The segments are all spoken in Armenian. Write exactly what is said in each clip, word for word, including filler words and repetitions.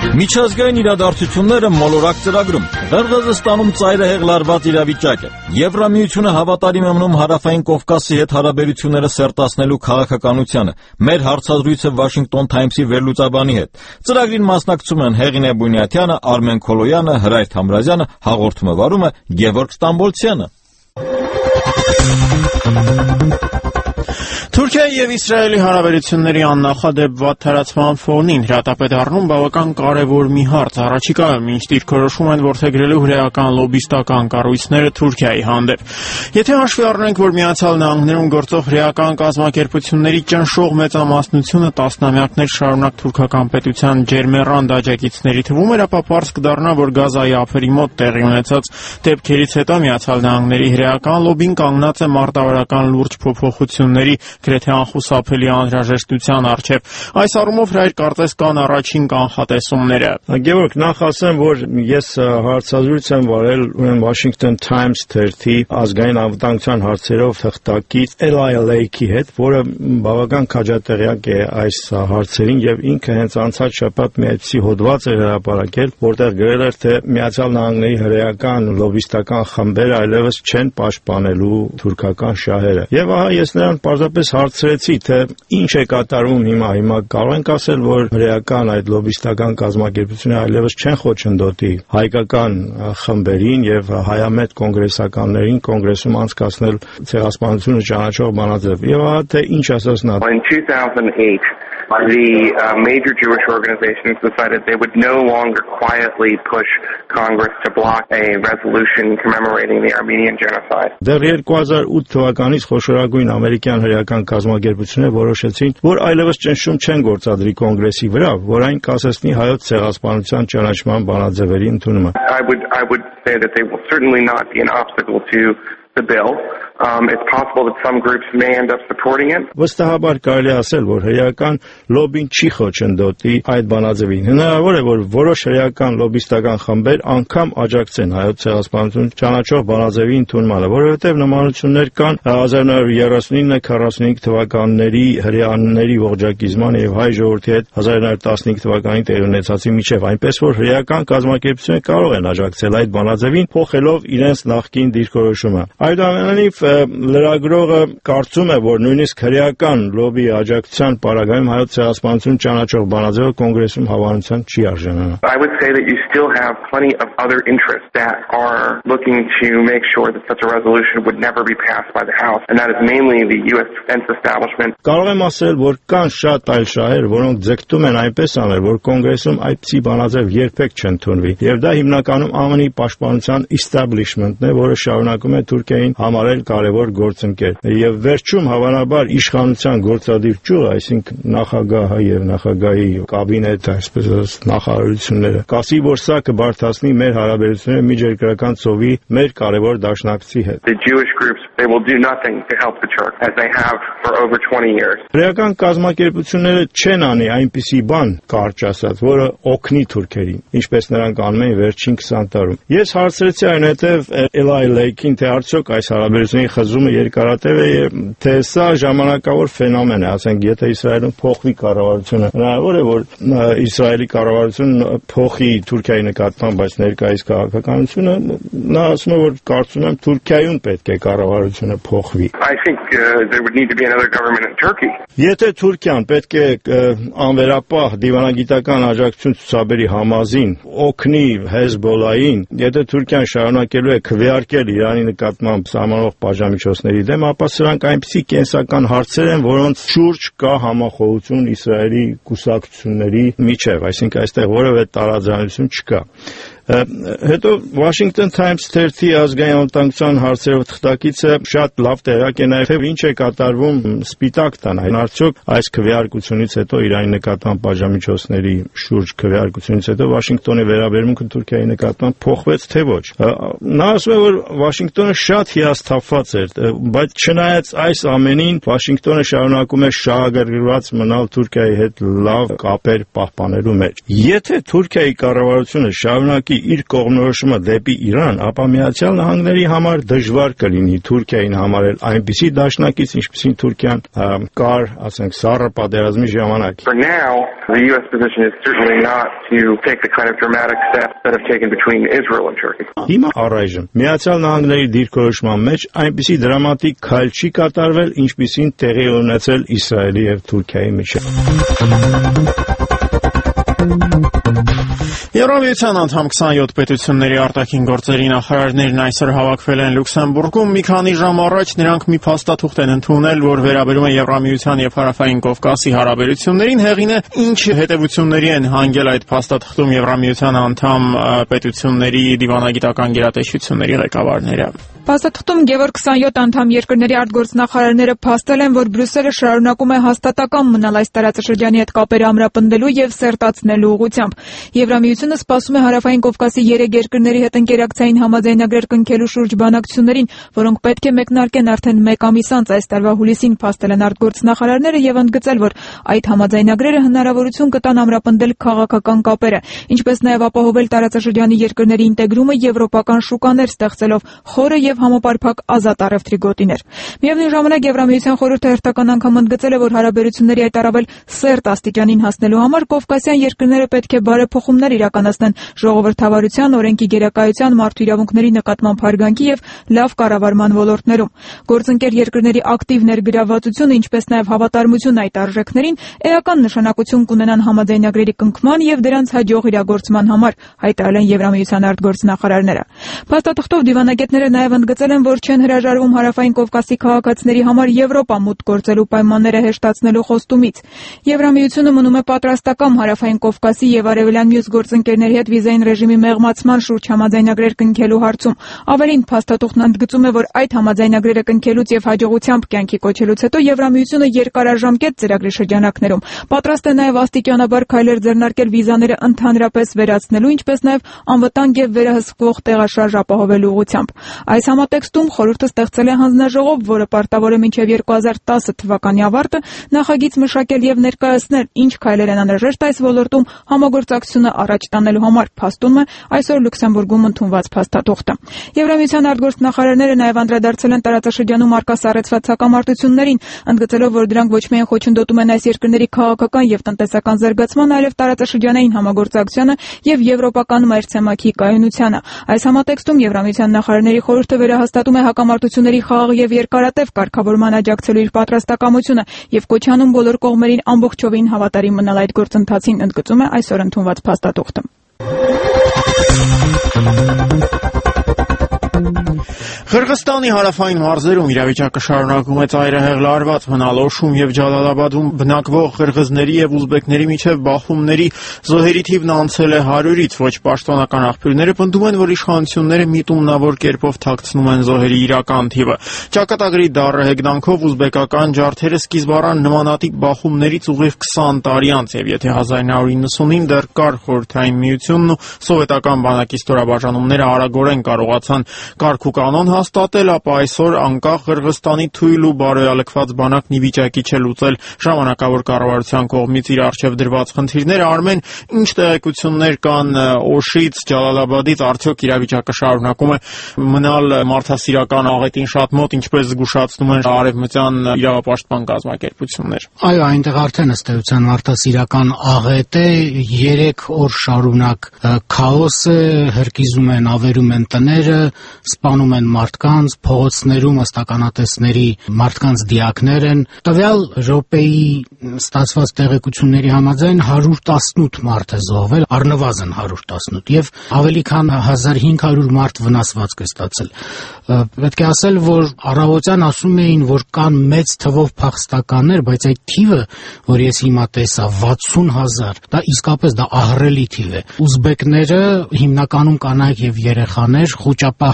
Միջազգային իրադարձությունները մոլորակ ծրագրում Ղրղըզստանում ծայրահեղ լարված իրավիճակ է։ Եվրամիությունը հավատարիմ է մնում Հարավային Կովկասի հետ հարաբերությունները սերտացնելու քաղաքականությանը։ Մեր հարցազրույցը Washington Times-ի վերլուծաբանի հետ։ Ծրագրին մասնակցում են Հեղինե Բունյաթյանը, Արմեն Քոլոյանը, Հրայր Թամրազյանը, հաղորդումը վարում է Գևորգ Ստամբոլցյանը։ Թուրքիայի և Իսրայելի հարաբերությունների աննախադեպ վատթարացման ֆոնին հրատապ է դառնում բավական կարևոր մի հարց։ Առաջիկայում ինչ դիրքորոշում են որդեգրելու հրեական լոբբիստական կառույցները Թուրքիայի հանդեպ։ Եթե հաշվի առնենք, որ Միացյալ Նահանգներում գործող հրեական կազմակերպությունների ճնշող մեծամասնությունը տասնամյակներ շարունակ թուրքական պետության ջերմեռանդ աջակիցների թվում էր, ապա պարզ կդառնա, որ Գազայի ափերի մոտ տեղի ունեցած դեպքերից հետո Միացյալ Նահանգների հրեական լոբբին կանգնած է մարտավարական լուրջ փոփոխությունների գրեթե անխուսափելի անհրաժեշտության առջև։ Այս առումով Հրայր կարծես կան առաջին կանխատեսումները։ Գևորգ, նախ ասեմ, որ ես հարցազրույց եմ վարել Washington Times թերթի ազգային անվտանգության հարցերով թղթակից Eli Lake-ի հետ, որը բավական քաջատեղյակ է այս հարցերին եւ ինքը հենց անցած շաբաթ մի այդպիսի հոդված էր հրապարակել, որտեղ գրել էր, թե Միացյալ Նահանգների հրեական լոբբիստական խմբերը այլևս չեն պաշտպանելու թուրքական շահերը։ Եվ ահա ես նրան պարզապես հարցրեցի, թե ինչ է կատարվում հիմա, հիմա կարող ենք ասել, որ հրեական այդ լոբբիստական կազմակերպությունները այլևս չեն խոչընդոտի հայկական խմբերին եւ հայամետ կոնգրեսականներին կոնգրեսում անցկացնել ցեղասպանությունը ճանաչող բանաձև։ Եվ ահա թե ինչ ասաց նա. In two thousand eight, the uh, major Jewish organizations decided they would no longer quietly push Congress to block a resolution commemorating the Armenian genocide. Դեռ երկու հազար ութ թվականից խոշորագույն ամերիկյան հրեական կազմակերպությունները որոշեցին, որ այլևս ճնշում չեն գործադրի կոնգրեսի վրա, որ այն կասեցնի հայոց ցեղասպանության ճանաչման բանաձևերի ընդունումը. I would I would say that they will certainly not be an obstacle to the bill. Um, it's possible that some groups may end up supporting it. Վստահաբար կարելի ասել, որ հրեական լոբին չի խոչընդոտի այդ բանաձևին։ Հնարավոր է, որ որոշ հրեական լոբիստական խմբեր անգամ աջակցեն հայոց ցեղասպանություն ճանաչող բանաձևի ընդունմանը, որովհետև նմանություններ կան հազար նոր երեսունինը քառասունհինգ թվականների հրեաների ողջակիզման եւ հայ ժողովրդի հետ հազար նոր տասնհինգ թվականին տեղի ունեցածի միջև, այնպես որ հրեական կազմակերպությունները կարող են աջակցել այդ բանաձևին, փոխելով իրենց նախկին դիրքորոշումը։ Այդուամենայնիվ լրագրողը կարծում է, որ նույնիսկ հրեական լոբի աջակցության պարագայում հայոց ցեղասպանություն ճանաչող բանաձևը կոնգրեսում հավանության չի արժանանա. I would say that you still have plenty of other interests that are looking to make sure that such a resolution would never be passed by the House, and that is mainly the U S defense establishment. Կարող եմ ասել, որ կան շատ այլ շահեր, որոնք ձգտում են այնպես անել, որ կոնգրեսում այդպիսի բանաձև երբեք չընդունվի, եւ դա հիմնականում Ա Մ Ն-ի պաշտպանության establishment-ն է, որը շարունակում է Թուրքիային համարել կարևոր գործընկեր։ Եվ վերջում հավանաբար իշխանության գործադիր ճյուղը, այսինքն նախագահը եւ նախագահի կաբինետը, այսպես ասած նախարարությունները, կասի, որ սա կբարթացնի մեր հարաբերությունները միջերկրական ծովի մեր կարևոր դաշնակցի հետ։ The Jewish groups, they will do nothing to help the church as they have for over twenty years. Հրեական կազմակերպությունները չեն անի այնպիսի բան, կարճ ասած, որը օգնի թուրքերին, ինչպես նրանք անում են վերջին քսան տարում։ Ես հարցրեցի այնուհետև Eli Lake-ին, թե արդյոք այս հարաբերությունների խզումը երկարատև է, թե սա ժամանակավոր ֆենոմեն է, ասենք, եթե Իսրայելում փոխվի կառավարությունը, հնարավոր է, որ Իսրայելի կառավարությունը փոխի Թուրքիայի նկատմամբ այս ներկայիս քաղաքականությունը, նա ասում է, որ կարծում եմ Թուրքիայում պետք է կառավարությունը փոխվի։ I think uh, there would need to be another government in Turkey. Եթե Թուրքիան պետք է անվերապահ դիվանագիտական աջակցություն ցուցաբերի Համազին, օգնի Հեզբոլլահին, եթե Թուրքիան շարունակելու է քվեարկել Իրանի նկատմամբ սահմանող պատժամիջոցների դեմ, ապա սրանք այնպիսի կենսական հարցեր են, որոնց շուրջ կա համախոհություն Իսրայելի կուսակցությունների միջև, այսինքն այստեղ որևէ տարաձայնություն չկա։ Հետո Washington Times թերթի ազգային անվտանգության հարցերով թղթակիցը շատ լավ տեղյակ է նաև ինչ է կատարվում Սպիտակ տան, արդյոք այս քվեարկությունից հետո Իրանի նկատմամբ պատժամիջոցների շուրջ քվեարկությունից հետո Վաշինգտոնի վերաբերմունքը Թուրքիայի նկատմամբ փոխվեց թե ոչ։ Նա ասում է, որ Վաշինգտոնը շատ հիասթափված էր, բայց չնայած այս ամենին Վաշինգտոնը շարունակում է շահագրգռված մնալ Թուրքիայի հետ լավ կապեր պահպանելու մեջ։ Եթե Թուրքիայի կառավարությունը շարունակի իր կողմնորոշումը դեպի Իրան, ապա Միացյալ Նահանգների համար դժվար կլինի Թուրքիային համարել այնպիսի դաշնակից, ինչպիսին Թուրքիան կար, ասենք, Սառը պատերազմի ժամանակ։ For now, the U S position is certainly not to take the kind of dramatic steps that have taken between Israel and Turkey. Հիմա առայժմ Միացյալ Նահանգների դիրքորոշման մեջ այնպիսի դրամատիկ քայլ չի կատարվել, ինչպիսին տեղի ունեցել Իսրայելի եւ Թուրքիայի միջեւ։ Եվրամիության անդամ քսանյոթ պետությունների արտաքին գործերի նախարարներն այսօր հավաքվել են Լյուքսեմբուրգում։ Մի քանի ժամ առաջ նրանք մի փաստաթուղթ են ընդունել, որ վերաբերում է Եվրամիության եւ Հարավային Կովկասի հարաբերություններին։ Հեղինը ինչ հետևությունների են հանգել այդ փաստաթղթում Եվրամիության անդամ պետությունների դիվանագիտական գերատեսչությունների ղեկավարները։ Փաստաթղթում Գևորգ քսանյոթ անդամ երկրների արտգործնախարարները փաստել են, որ Բրյուսելը շարունակում է հաստատակամ մնալ այս տարածաշրջանի հետ կապերը ամրապնդելու եւ սերտացնելու ուղղությամբ։ Եվրամիությունը սպասում է Հարավային Կովկասի երեք երկրների հետ ընկերակցային համաձայնագրեր կնքելու շուրջ բանակցություններին, որոնք պետք է մեկնարկեն արդեն մեկ ամիս անց այս տարվա հուլիսին, փաստել են արտգործնախարարները եւ ընդգծել, որ այդ համաձայնագրերը հնարավորություն կտան ամրապնդել քաղաքական կապերը, ինչպես նաեւ ապահովել տարածաշրջանի երկրների ինտեգրումը եվրոպական շուկաներ ստեղծելով խորը եւ համապարփակ ազատ առևտրի գոտիներ։ Միևնույն ժամանակ Եվրամիության խորհուրդը հերթական անգամ ընդգծել է, որ հարաբերությունների այդ առավել սերտ աստիճանին հասնելու համար կովկասյան երկրները պետք է բարեփոխումներ իրականացնեն ժողովրդավարության, օրենքի գերակայության, մարդու իրավունքների նկատմամբ հարգանքի եւ լավ կառավարման ոլորտներում։ Գործընկեր երկրների ակտիվ ներգրավվածությունը, ինչպես նաեւ հավատարմություն այդ արժեքներին էական նշանակություն կունենան համաձայնագրերի կնքման եւ դրանց հաջող իրագործման համար, հայտարարել են Եվրամիության արտգործնախարարները։ Փաստաթղթով դիվանագետները նաեւ ընդգծել են, որ չեն հրաժարվում Հարավային Կովկասի քաղաքացիների համար Եվրոպա մուտք գործելու պայմանները հեշտացնելու խոստումից։ Եվրամիությունը մնում է պատրաստակամ Հարավային Կովկասի եւ արևելյան մյուս գործընկերների հետ վիզային ռեժիմի մեղմացման շուրջ համաձայնագրեր կնքելու հարցում։ Ավելին, փաստաթուղթն ընդգծում է, որ այդ համաձայնագրերը կնքելուց եւ հաջողությամբ կյանքի կոչելուց հետո Եվրամիությունը երկարաժամկետ ծրագրի շրջանակներում պատրաստ է նաեւ աստիճանաբար քայլեր ձեռնարկել վիզաները ընդհանրապես վերացնելու, ինչպես նաեւ անվտանգ եւ վերահսկվող տեղաշարժ ապահովելու ուղղությամբ։ Այս համատեքստում խորհուրդը ստեղծել է հանձնաժողով, որը պարտավոր է մինչև երկու հազար տասը թվականի ավարտը նախագիծ մշակել եւ ներկայացնել, ինչ քայլեր են անհրաժեշտ այս ոլորտում համագործակցությունը առաջ տանելու համար, փաստում է այսօր Լյուքսեմբուրգում ընդունված փաստաթուղթը։ Եվրամիության արտգործնախարարները նաեւ անդրադարձել են տարածաշրջանում առկա սառեցված հակամարտություններին, ընդգծելով, որ դրանք ոչ միայն խոչընդոտում են այս երկրների քաղաքական եւ տնտեսական զարգացման, այլև տարածաշրջանային համագործակցությանը եւ եվրոպական մայրցամաքի կայունությանը։ Այս համատեքստում Եվրամիության նախարարների խորհուրդը վերահաստատում է հակամարտությունների խաղաղ եւ երկարատև կարգավորման աջակցելու իր պատրաստակամությունը եւ կոչանում բոլոր կողմերին ամբողջովին հավատարիմ մնալ այդ գործընթացին, ընդգծում է այսօր ընդունված փաստաթուղթը։ Ղրղստանի հարավային մարզերում իրավիճակը շարունակում է ծայրահեղ լարված մնալ։ Օշում եւ Ջալալաբադում բնակվող ղրղզների եւ ուզբեկների միջև բախումների զոհերի թիվն անցել է հարյուրից։ Ոչ պաշտոնական աղբյուրները պնդում են, որ իշխանությունները միտումնավոր կերպով թաքցնում են զոհերի իրական թիվը։ Ճակատագրի դառը հեգնանքով ուզբեկական ջարդերը սկիզբ առան նմանատիպ բախումներից ուղիղ քսան տարի անց, եւ եթե հազար նույնսուն իննին դեռ կար Խորհրդային Միությունն ու սովետական բանակի ստորաբաժանումները արագորեն կարողացան կարգ ու կանոն հաստատել, ապա այսօր անկախ Ղրղստանի թույլ ու բարոյալքված բանակն ի վիճակի չէ լուծել ժամանակավոր կառավարության կողմից իր առջև դրված խնդիրները։ Արմեն, ինչ տեղեկություններ կան Օշից, Ջալալաբադից, արդյոք իրավիճակը շարունակում է մնալ մարդասիրական աղետին շատ մոտ, ինչպես զգուշացնում են արևմտյան իրավապաշտպան կազմակերպություններ։ Այո, այնտեղ արդեն ըստ էության մարդասիրական աղետ է, երեք օր շարունակ քաոս է, հրկիզում են, ավերում են տները, սպանում են մարդկանց, փողոցներում ըստականատեսների մարդկանց դիակներ են։ Տվյալ րոպեի ստացված տեղեկությունների համաձայն հարյուր տասնութ մարդ է զոհվել, առնվազն հարյուր տասնութ, եւ ավելի քան հազար հինգ հարյուր մարդ վնասվածք է ստացել։ Պետք է ասել, որ առավոտյան ասում էին, որ կան մեծ թվով փախստականներ, բայց այդ թիվը, որ ես հիմա տեսա, վաթսուն հազար, դա իսկապես դա ահռելի թիվ է։ Ուզբեկները հիմնականում կանայք եւ երեխաներ խոճապահար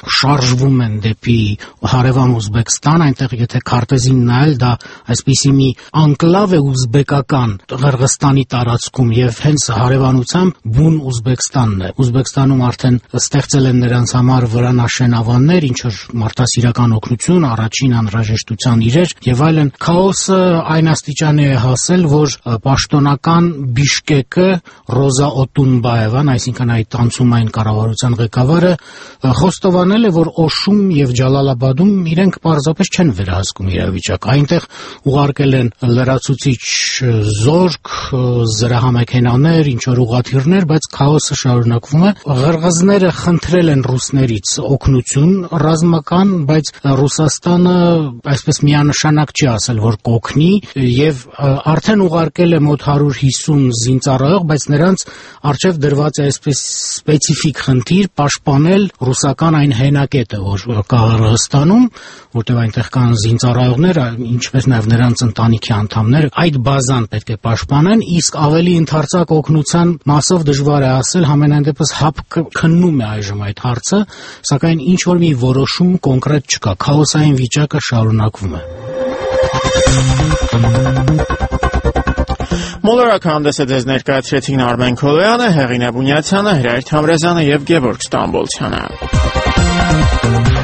շարժվում են դեպի հարևան Ուզբեկստան, այնտեղ եթե քարտեզին նայել, դա այսպիսի մի անկլավ է ուզբեկական Ղրղստանի տարածքում եւ հենց հարևանությամբ բուն Ուզբեկստանն է։ Ուզբեկստանում արդեն ստեղծել են նրանց համար վրանաշեն ավաններ, ինչ որ մարդասիրական օգնություն, առաջին անհրաժեշտության իրեր եւ այլն։ Քաոսը այն աստիճանի է հասել, որ պաշտոնական Բիշկեկը Ռոզա Օտունբաևան, այսինքն այդ անցումային կառավարության ղեկավարը, խոստովանել է, որ Օշում եւ Ջալալաբադում իրենք պարզապես չեն վերահսկում իրավիճակը։ Այնտեղ ուղարկել են լրացուցիչ զորք, զրահամեքենաներ, ինչ որ ուղղաթիռներ, բայց քաոսը շարունակվում է։ Ղրղզները խնդրել են ռուսներից օգնություն ռազմական, բայց Ռուսաստանը այսպես միանշանակ չի ասել, որ կօգնի եւ արդեն ուղարկել է մոտ հարյուր հիսուն զինծառայող, բայց նրանց առջև դրված է այսպես սպეციფიկ խնդիր պաշտպանել ռուսական այն հենակետը, որ կա Ղրղստանում, որտեղ այնտեղ կան զինծառայողներ, ինչպես նաեւ նրանց ընտանիքի անդամներ, այդ բազան պետք է պաշտպանեն, իսկ ավելի ընդարձակ օգնության մասով դժվար է ասել, համենայն դեպս ՀԱՊԿ քննում է այժմ այդ հարցը, սակայն ինչ որ մի որոշում կոնկրետ չկա, քաոսային վիճակը շարունակվում է։ Մոլորակ հանդեսը ձեզ ներկայացրեցին Արմեն Քոլոյանը, Հեղինե Բունյացյանը, Հրայր Թամրազյանը և Գևորգ Ստամբոլցյանը։